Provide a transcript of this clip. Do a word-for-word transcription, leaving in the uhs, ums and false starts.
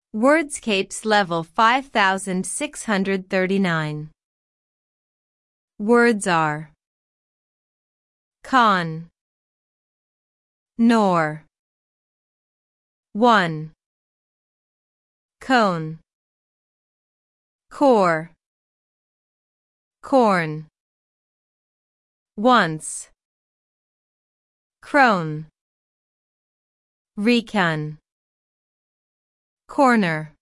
Wordscapes level five thousand six hundred thirty-nine. Words are con, nor, one, cone, core, corn, once, crone, recon, corner.